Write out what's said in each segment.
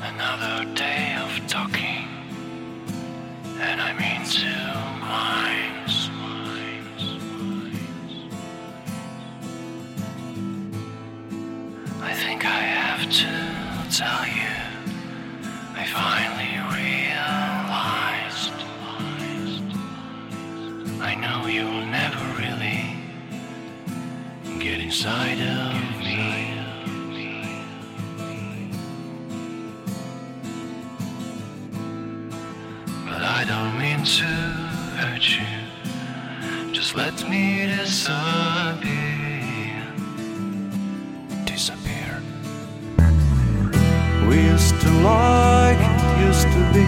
Another day of talking, and I'm into minds. I think I have to tell you, I finally realized I know you'll never really get inside of me. But I don't mean to hurt you, just let me disappear. We used to like it used to be,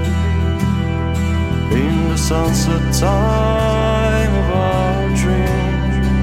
in the sunset time of our dream.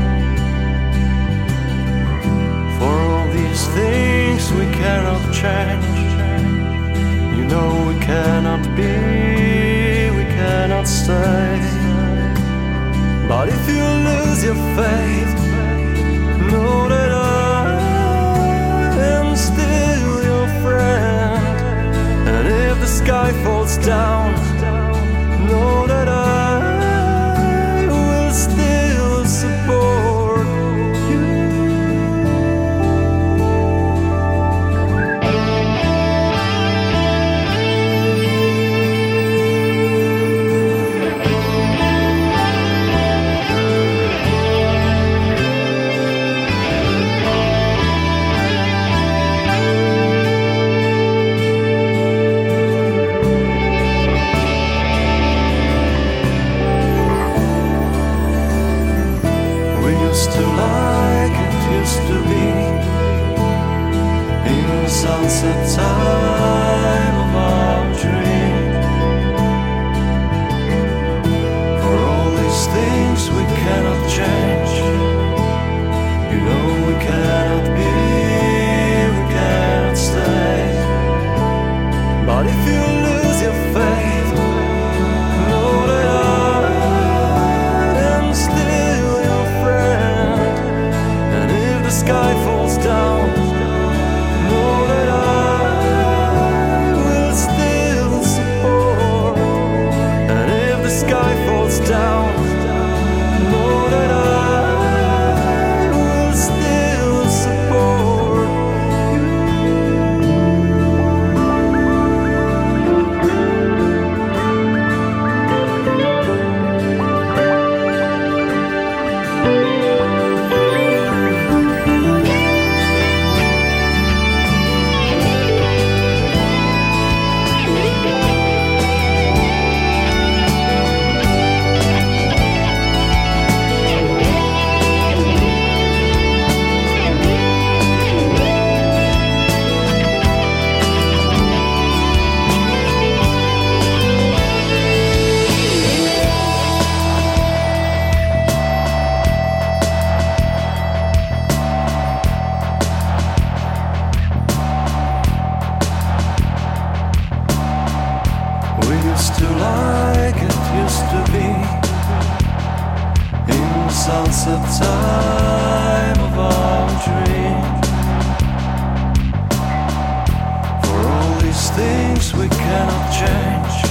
For all these things we cannot change, you know we cannot be, we cannot stay. But if you lose your faith, know that I am still your friend. And if the sky falls down, know that I will still support you. Used to like it used to be, in the sunset time of our dream. For all these things we cannot change, you know we cannot be, we cannot stay. But if you lose your faith, know that I am still your friend. And if the sky falls down, know that I will still support. And if the sky falls down, know that I will still support you. We used to like it used to be, in the sunset time of our dream. For all these things we cannot change,